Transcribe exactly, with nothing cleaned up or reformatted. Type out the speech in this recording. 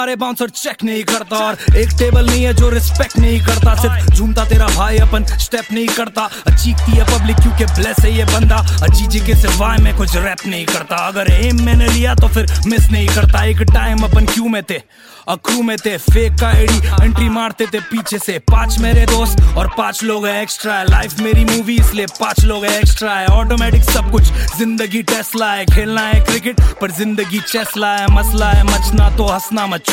अरे bouncer check नहीं करता और एक टेबल नहीं है जो रिस्पेक्ट नहीं करता, सिर्फ झूमता तेरा भाई अपन स्टेप नहीं करता। चीखती है पब्लिक क्योंकि ब्लेस है ये बंदा, जीजी के सिवाय मैं कुछ रैप नहीं करता। अगर एम मैंने लिया तो फिर मिस नहीं करता। एक टाइम अपन क्यों में थे, अक्रू में थे, फेक का एडी एंट्री मारते थे पीछे से। पांच मेरे दोस्त और पांच लोग है एक्स्ट्रा है, लाइफ मेरी मूवी इसलिए पांच लोग है एक्स्ट्रा है। ऑटोमेटिक सब कुछ, जिंदगी टेस्ला है, खेलना है क्रिकेट पर जिंदगी चेस्ला है। मसला है मचना तो हंसना मत